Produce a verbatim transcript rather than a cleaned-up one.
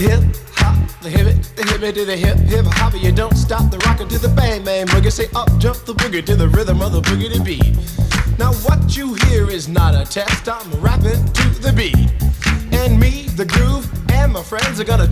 hip hop, the hip it, the hip it to the hip hip hop. You don't stop the rockin' to the bang bang boogie. Say up jump the boogie to the rhythm of the boogie to beat. Now what you hear is not a test. I'm rapping to the beat, and me, the groove, and my friends are gonna